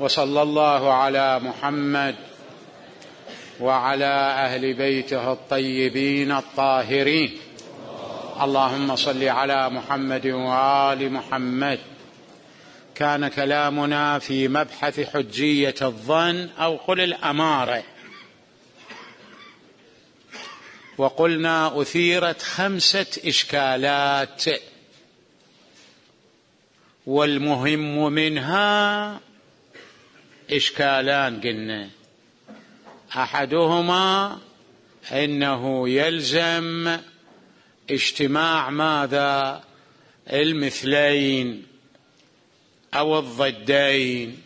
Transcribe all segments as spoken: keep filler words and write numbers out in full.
وصلى الله على محمد وعلى أهل بيته الطيبين الطاهرين. اللهم صل على محمد وآل محمد. كان كلامنا في مبحث حجية الظن أو قل الأمارة، وقلنا أثيرت خمسة إشكالات، والمهم منها إشكالان قلنا. أحدهما أنه يلزم اجتماع ماذا؟ المثلين أو الضدين.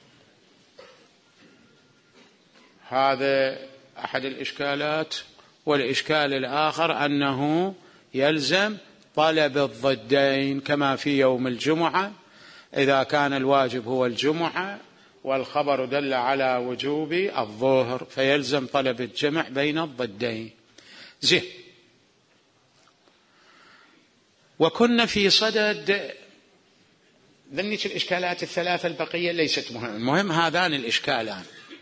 هذا أحد الإشكالات. والإشكال الآخر أنه يلزم طلب الضدين، كما في يوم الجمعة إذا كان الواجب هو الجمعة والخبر دل على وجوب الظهر فيلزم طلب الجمع بين الضدين. زين. وكنا في صدد ذنك الإشكالات الثلاثة البقية ليست مهمة، المهم هذان الإشكالان.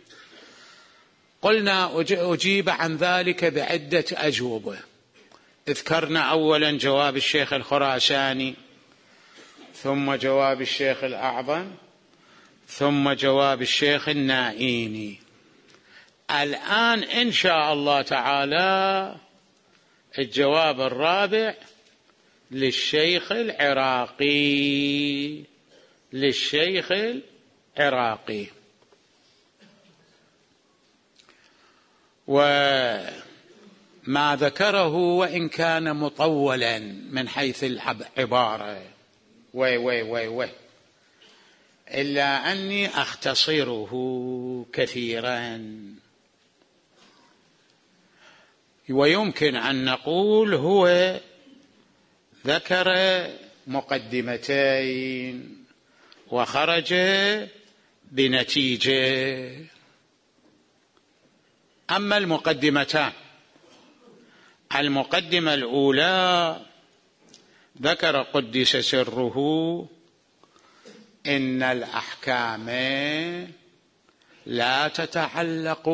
قلنا أجيب عن ذلك بعدة أجوبة. ذكرنا أولا جواب الشيخ الخراساني، ثم جواب الشيخ الأعظم، ثم جواب الشيخ النائيني. الآن إن شاء الله تعالى الجواب الرابع للشيخ العراقي للشيخ العراقي. وما ذكره وإن كان مطولا من حيث العبارة وي وي وي وي إلا أني أختصره كثيرا. ويمكن أن نقول هو ذكر مقدمتين وخرج بنتيجة. أما المقدمتان، المقدمة الأولى ذكر قدس سره إن الأحكام لا تتعلق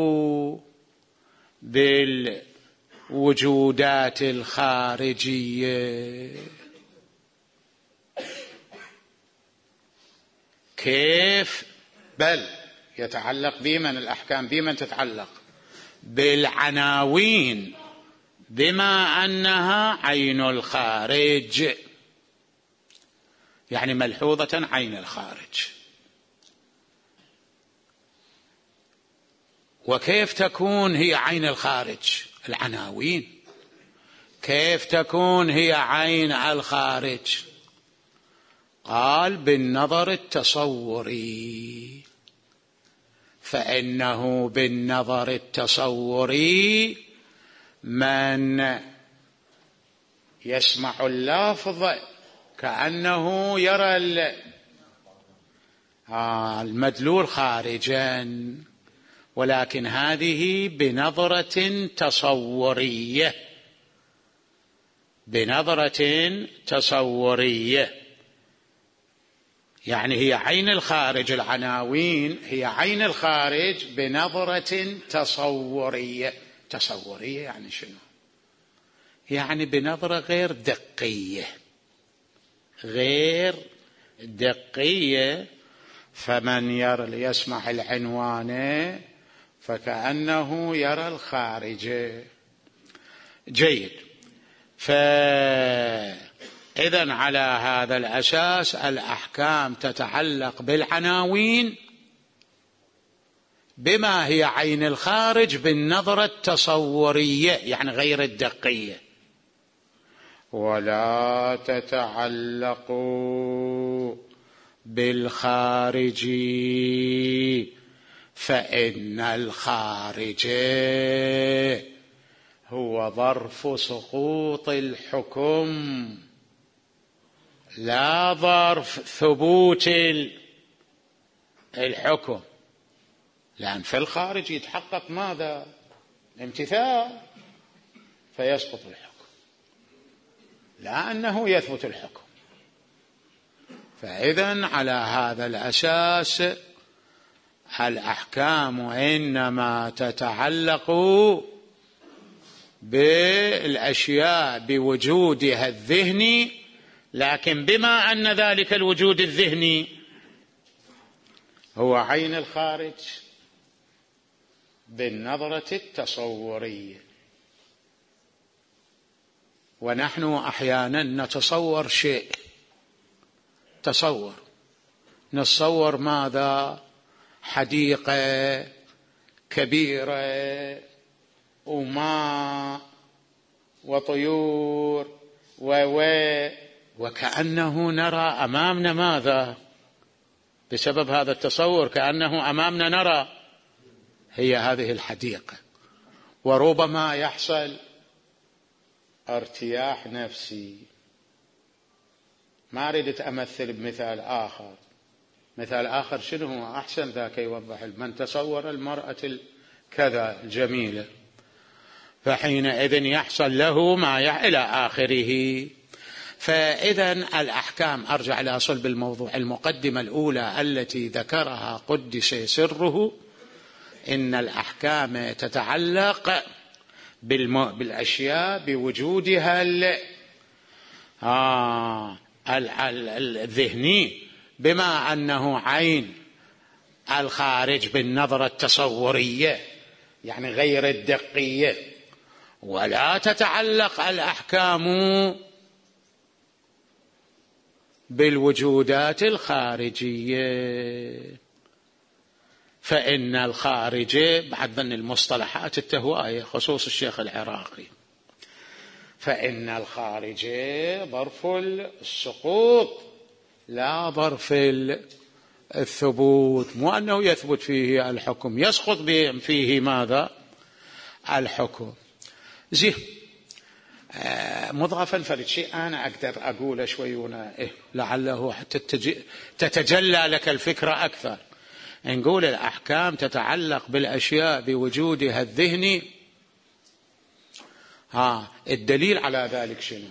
بالوجودات الخارجية. كيف؟ بل يتعلق بمن الأحكام بمن تتعلق؟ بالعناوين، بما أنها عين الخارج، يعني ملحوظة عين الخارج. وكيف تكون هي عين الخارج؟ العناوين. كيف تكون هي عين الخارج؟ قال بالنظر التصوري، فإنه بالنظر التصوري من يسمع اللفظ كأنه يرى المدلول خارجا، ولكن هذه بنظرة تصورية بنظرة تصورية يعني هي عين الخارج. العناوين هي عين الخارج بنظرة تصورية. تصورية يعني شنو؟ يعني بنظرة غير دقية غير دقية. فمن يرى يسمع العنوان فكأنه يرى الخارج. جيد. فإذن على هذا الأساس الأحكام تتعلق بالعناوين بما هي عين الخارج بالنظرة التصورية يعني غير الدقية، ولا تتعلق بالخارج فإن الخارج هو ظرف سقوط الحكم لا ظرف ثبوت الحكم. لأن في الخارج يتحقق ماذا؟ امتثال فيسقط الحكم، لا أنه يثبت الحكم. فإذن على هذا الأساس الأحكام إنما تتعلق بالأشياء بوجودها الذهني، لكن بما أن ذلك الوجود الذهني هو عين الخارج بالنظرة التصورية. ونحن أحيانا نتصور شيء، تصور نتصور ماذا؟ حديقة كبيرة وماء وطيور و وكأنه نرى أمامنا ماذا؟ بسبب هذا التصور كأنه أمامنا نرى هي هذه الحديقة. وربما يحصل ارتياح نفسي. ما أريد أمثل بمثال آخر، مثال آخر شنو هو أحسن ذاك يوضح. من تصور المرأة كذا الجميلة فحينئذ يحصل له ما يح... إلى آخره. فإذا الأحكام، أرجع إلى صلب الموضوع، المقدمة الأولى التي ذكرها قدس سره، إن الأحكام تتعلق بالم... بالأشياء بوجودها ال... آه... ال... ال... الذهني، بما أنه عين الخارج بالنظرة التصورية يعني غير الدقية. ولا تتعلق الأحكام بالوجودات الخارجية، فإن الخارج بعد ظن المصطلحات التهوائية خصوص الشيخ العراقي، فإن الخارج ظرف السقوط لا ظرف الثبوت. مو أنه يثبت فيه الحكم، يسقط فيه ماذا؟ الحكم. زين، آه مضافا فرد شيء أنا أقدر أقوله شوي هنا إيه لعله حتى تتجلى لك الفكرة أكثر. نقول الأحكام تتعلق بالأشياء بوجودها الذهني. ها الدليل على ذلك شنو؟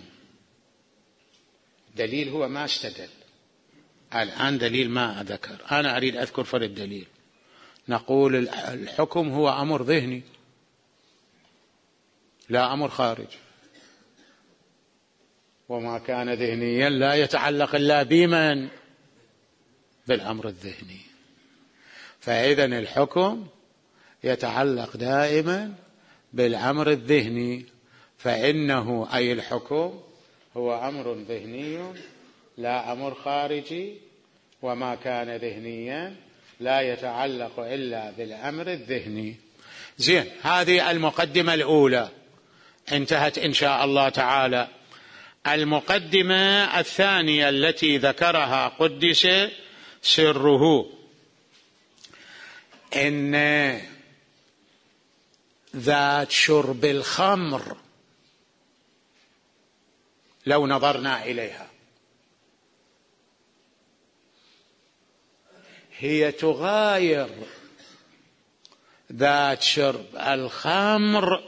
دليل هو ما استدل الآن، دليل ما أذكر. أنا أريد أذكر فرد دليل. نقول الحكم هو أمر ذهني لا أمر خارج، وما كان ذهنيا لا يتعلق إلا بمن؟ بالأمر الذهني. فإذا الحكم يتعلق دائما بالأمر الذهني، فإنه أي الحكم هو أمر ذهني لا أمر خارجي، وما كان ذهنيا لا يتعلق إلا بالأمر الذهني. زين، هذه المقدمة الأولى انتهت إن شاء الله تعالى. المقدمة الثانية التي ذكرها قدس سره، إن ذات شرب الخمر لو نظرنا إليها هي تغاير ذات شرب الخمر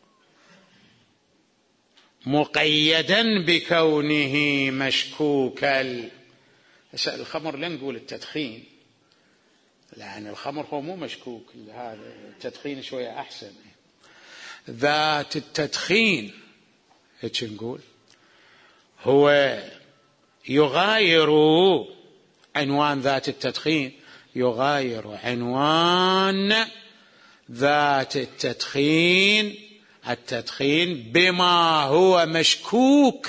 مقيدا بكونه مشكوكا. الخمر لا نقول التدخين، لأن الخمر هو مو مشكوك، هذا التدخين شوية أحسن. ذات التدخين هيك نقول هو يغاير عنوان ذات التدخين، يغاير عنوان ذات التدخين التدخين بما هو مشكوك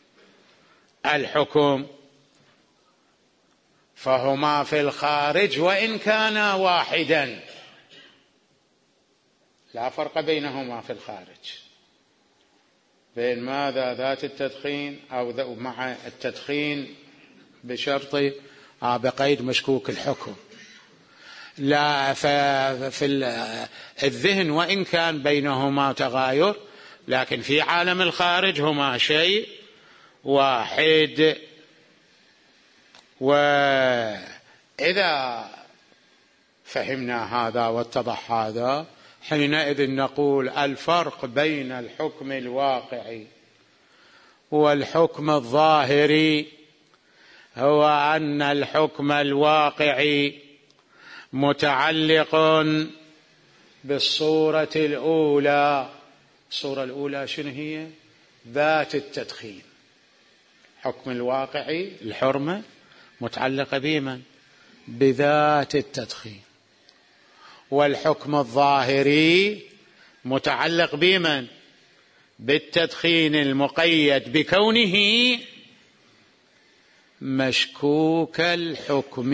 الحكم، فهما في الخارج وإن كانا واحدا لا فرق بينهما في الخارج، بين ماذا؟ ذات التدخين أو مع التدخين بشرط بقيد مشكوك الحكم. لا في الذهن وإن كان بينهما تغاير، لكن في عالم الخارج هما شيء واحد. وإذا فهمنا هذا واتضح هذا، حينئذ نقول الفرق بين الحكم الواقعي والحكم الظاهري هو أن الحكم الواقعي متعلق بالصورة الأولى. الصورة الأولى شنو هي؟ ذات التدخين. حكم الواقعي الحرمة متعلقة بمن؟ بذات التدخين. والحكم الظاهري متعلق بمن؟ بالتدخين المقيد بكونه مشكوك الحكم.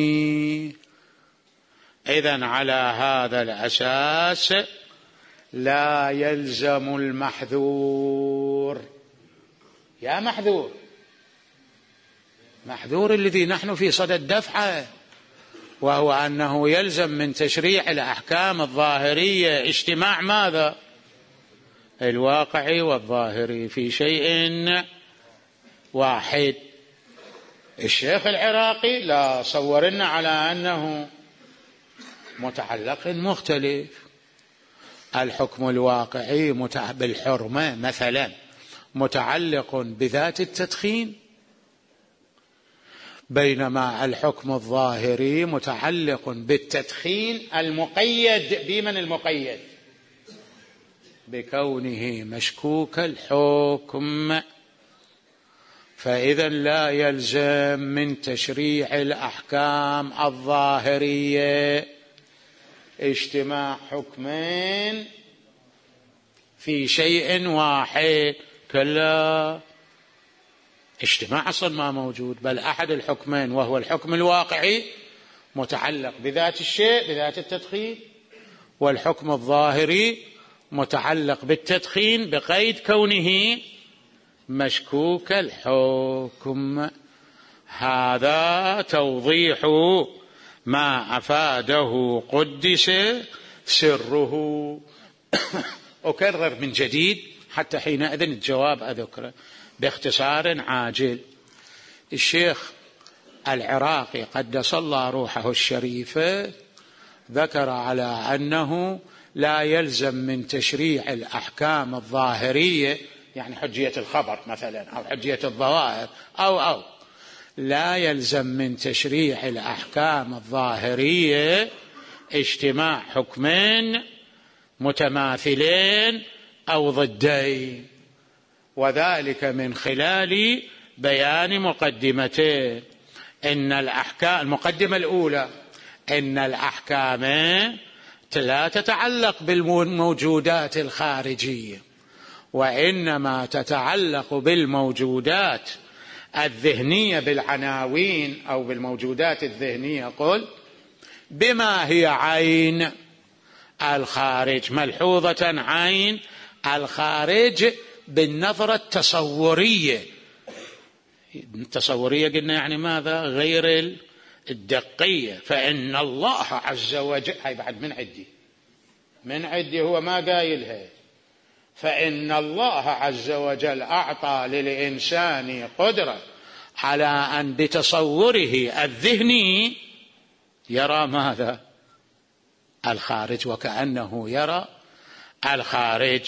إذن على هذا الأساس لا يلزم المحذور. يا محذور، محذور الذي نحن في صدد دفعه، وهو أنه يلزم من تشريع الأحكام الظاهرية اجتماع ماذا؟ الواقعي والظاهري في شيء واحد. الشيخ العراقي لا صورنا على أنه متعلق مختلف. الحكم الواقعي بالحرمة مثلا متعلق بذات التدخين، بينما الحكم الظاهري متعلق بالتدخين المقيد بمن؟ المقيد بكونه مشكوك الحكم. فإذا لا يلزم من تشريع الأحكام الظاهرية اجتماع حكمين في شيء واحد. كلا، اجتماع أصلا ما موجود، بل أحد الحكمين وهو الحكم الواقعي متعلق بذات الشيء بذات التدخين، والحكم الظاهري متعلق بالتدخين بقيد كونه مشكوك الحكم. هذا توضيح ما أفاده قدس سره. أكرر من جديد حتى حينئذ الجواب أذكره باختصار عاجل. الشيخ العراقي قدس الله روحه الشريفة ذكر على أنه لا يلزم من تشريع الأحكام الظاهرية، يعني حجية الخبر مثلا أو حجية الظواهر أو أو لا يلزم من تشريع الأحكام الظاهرية اجتماع حكمين متماثلين أو ضدين، وذلك من خلال بيان مقدمتين. إن الأحكام، المقدمة الأولى، إن الأحكام لا تتعلق بالموجودات الخارجية، وإنما تتعلق بالموجودات الذهنية بالعناوين أو بالموجودات الذهنية. قل بما هي عين الخارج، ملحوظة عين الخارج بالنظرة التصورية. التصورية قلنا يعني ماذا؟ غير الدقية. فإن الله عز وجل، هاي بعد من عدي من عدي هو ما قايلها. فإن الله عز وجل أعطى للإنسان قدرة على أن بتصوره الذهني يرى ماذا؟ الخارج، وكأنه يرى الخارج.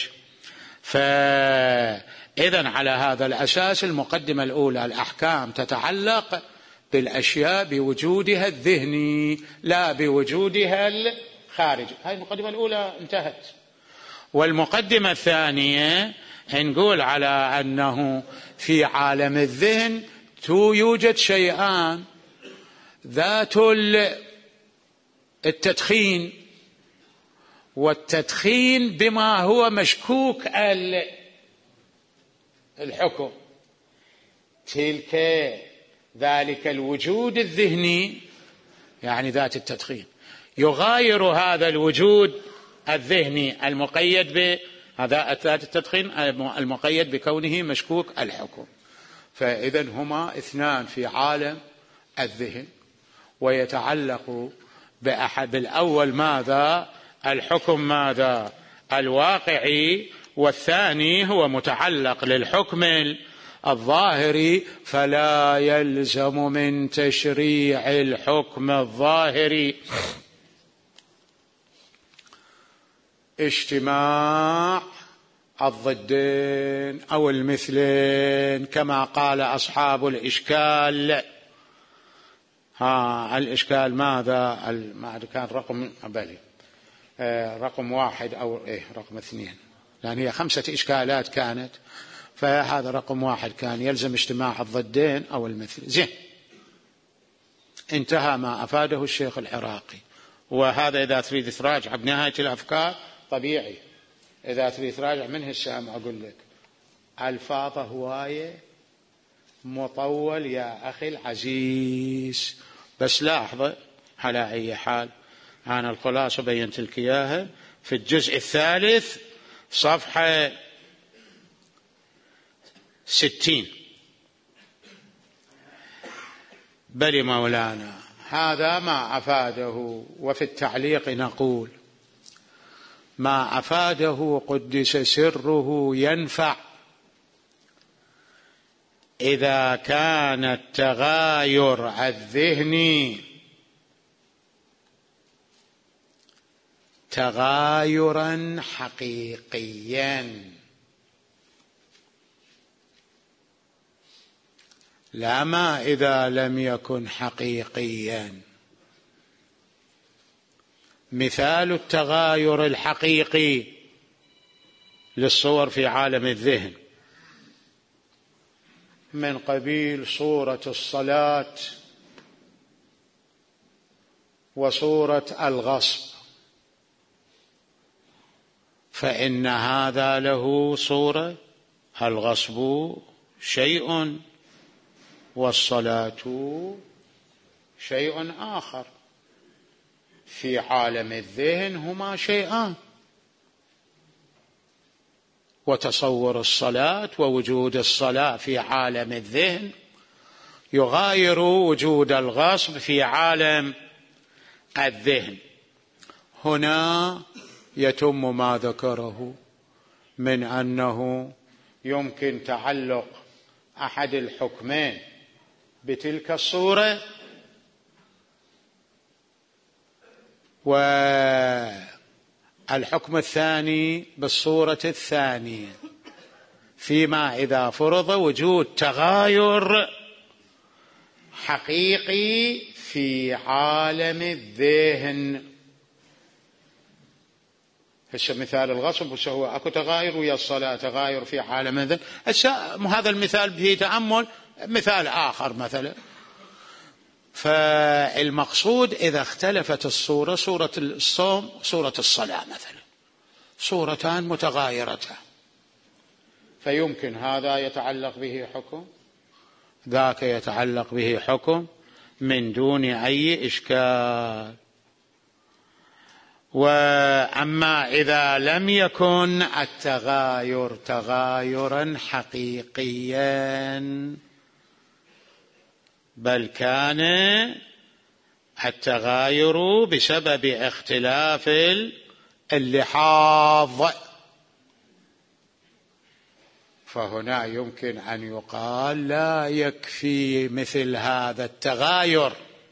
فإذن على هذا الأساس المقدمة الأولى، الأحكام تتعلق بالأشياء بوجودها الذهني لا بوجودها الخارجي. هاي المقدمة الأولى انتهت. والمقدمة الثانية نقول على أنه في عالم الذهن يوجد شيئان: ذات التدخين، والتدخين بما هو مشكوك الحكم. تلك ذلك الوجود الذهني يعني ذات التدخين يغاير هذا الوجود الذهني المقيد بهذا ذات التدخين المقيد بكونه مشكوك الحكم. فإذا هما اثنان في عالم الذهن، ويتعلق بأحد الأول ماذا؟ الحكم ماذا؟ الواقعي، والثاني هو متعلق للحكم الظاهري. فلا يلزم من تشريع الحكم الظاهري اجتماع الضدين أو المثلين كما قال أصحاب الإشكال. ها الإشكال ماذا؟ ما كان رقم بلي آه رقم واحد أو إيه رقم اثنين، لأن هي خمسة إشكالات كانت، فهذا رقم واحد كان يلزم اجتماع الضدين أو المثل. زين، انتهى ما أفاده الشيخ العراقي. وهذا إذا تريد تراجع بنهاية الأفكار طبيعي، إذا تريد تراجع منه الشام أقول لك ألفاظه هواية مطول يا أخي العزيز، بس لاحظة على أي حال أنا الخلاصة بينت لك إياها في الجزء الثالث صفحة ستين. بل مولانا هذا ما أفاده. وفي التعليق نقول ما أفاده قدس سره ينفع إذا كان التغاير الذهني تغايرا حقيقيا، لا ما إذا لم يكن حقيقيا. مثال التغاير الحقيقي للصور في عالم الذهن من قبيل صورة الصلاة وصورة الغصب، فإن هذا له صورة، الغصب شيء والصلاة شيء آخر. في عالم الذهن هما شيئان، وتصور الصلاة ووجود الصلاة في عالم الذهن يغاير وجود الغصب في عالم الذهن. هنا يتم ما ذكره من أنه يمكن تعلق أحد الحكمين بتلك الصورة، والحكم الثاني بالصورة الثانية، فيما إذا فرض وجود تغاير حقيقي في عالم الذهن. هسه مثال الغصب وش هو؟ اكو تغاير ويا الصلاة، تغاير في عالم الذهن. هذا المثال فيه تأمل. مثال آخر مثلا، فالمقصود إذا اختلفت الصورة، صورة الصوم صورة الصلاة مثلا، صورتان متغايرتان، فيمكن هذا يتعلق به حكم، ذاك يتعلق به حكم من دون أي إشكال. وأما إذا لم يكن التغاير تغايرا حقيقيا، بل كان التغاير بسبب اختلاف اللحاظ، فهنا يمكن أن يقال لا يكفي مثل هذا التغاير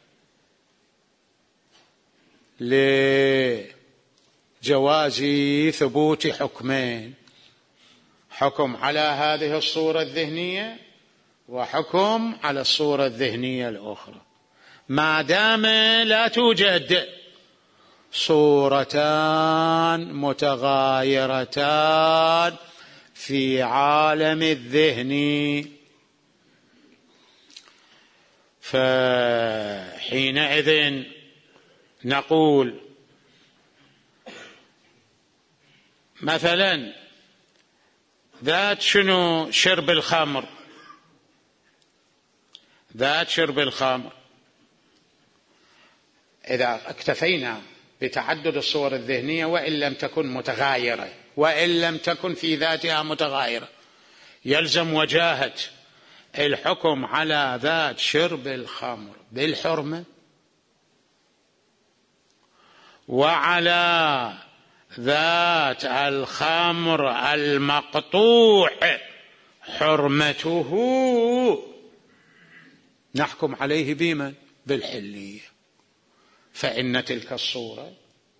لجواز ثبوت حكمين، حكم على هذه الصورة الذهنية وحكم على الصورة الذهنية الأخرى، ما دام لا توجد صورتان متغايرتان في عالم الذهن. فحينئذ نقول مثلا ذات شنو شرب الخمر، ذات شرب الخمر إذا اكتفينا بتعدد الصور الذهنية وإن لم تكن متغايرة، وإن لم تكن في ذاتها متغايرة، يلزم وجاهة الحكم على ذات شرب الخمر بالحرمة، وعلى ذات الخمر المقطوع حرمته نحكم عليه بما بالحلية، فإن تلك الصورة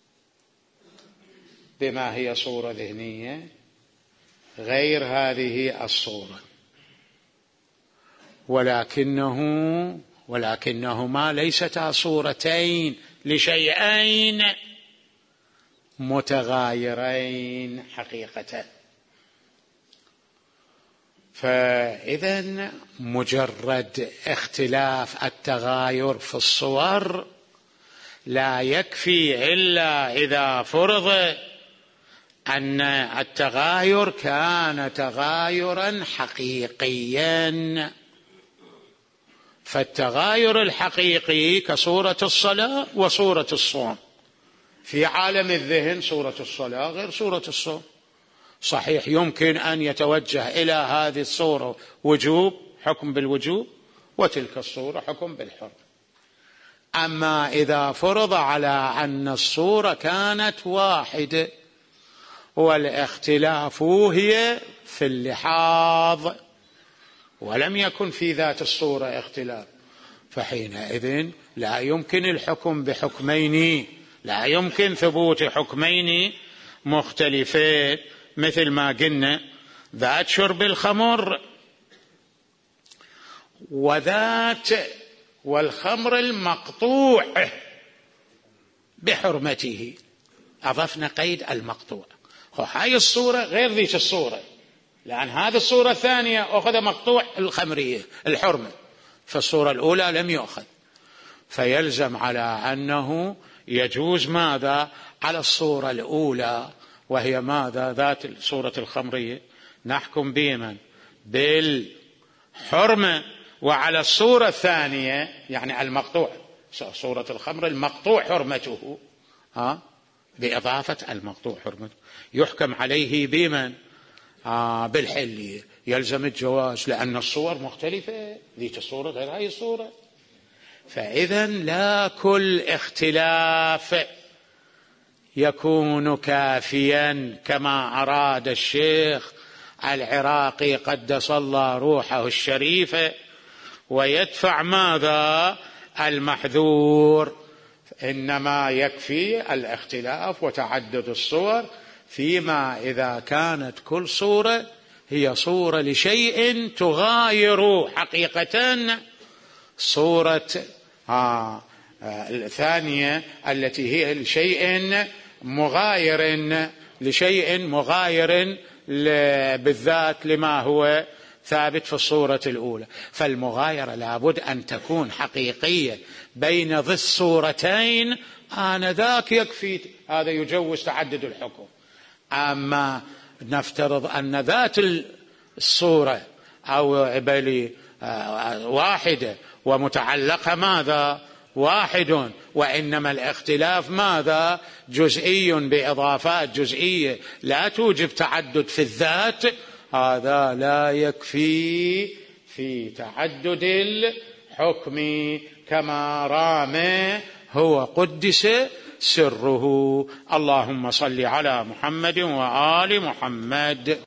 بما هي صورة ذهنية غير هذه الصورة، ولكنه ولكنهما ليستا صورتين لشيئين متغايرين حقيقة. فإذن مجرد اختلاف التغاير في الصور لا يكفي إلا إذا فرض أن التغاير كان تغايرا حقيقيا. فالتغاير الحقيقي كصورة الصلاة وصورة الصوم. في عالم الذهن صورة الصلاة غير صورة الصوم. صحيح يمكن أن يتوجه إلى هذه الصورة وجوب، حكم بالوجوب، وتلك الصورة حكم بالحرمة. أما إذا فرض على أن الصورة كانت واحدة والاختلاف هي في اللحاظ ولم يكن في ذات الصورة اختلاف، فحينئذ لا يمكن الحكم بحكمين، لا يمكن ثبوت حكمين مختلفين، مثل ما قلنا ذات شرب الخمر وذات والخمر المقطوع بحرمته، أضفنا قيد المقطوع. هاي الصورة غير ذيك الصورة، لأن هذه الصورة الثانية أخذ مقطوع الخمرية الحرمة، فالصورة الأولى لم يأخذ، فيلزم على أنه يجوز ماذا على الصورة الأولى وهي ماذا ذات الصورة الخمرية نحكم بمن بالحرمة، وعلى الصورة الثانية يعني المقطوع صورة الخمر المقطوع حرمته ها بإضافة المقطوع حرمته يحكم عليه بمن آه بالحلية. يلزم الجواز لأن الصور مختلفة، ذيك الصورة غير هاي الصورة. فإذا لا كل اختلاف يكون كافيا كما أراد الشيخ العراقي قدس الله روحه الشريفة، ويدفع ماذا المحذور. إنما يكفي الاختلاف وتعدد الصور فيما إذا كانت كل صورة هي صورة لشيء تغاير حقيقة صورة آه الثانية التي هي لشيء مغاير لشيء مغاير بالذات لما هو ثابت في الصورة الأولى. فالمغايرة لابد أن تكون حقيقية بين ذي الصورتين، آنذاك يكفي، هذا يجوز تعدد الحكم. أما نفترض أن ذات الصورة أو بلي واحدة ومتعلقة ماذا واحد، وإنما الاختلاف ماذا جزئي بإضافات جزئية لا توجب تعدد في الذات، هذا لا يكفي في تعدد الحكم كما رام هو قدس سره. اللهم صل على محمد وآل محمد.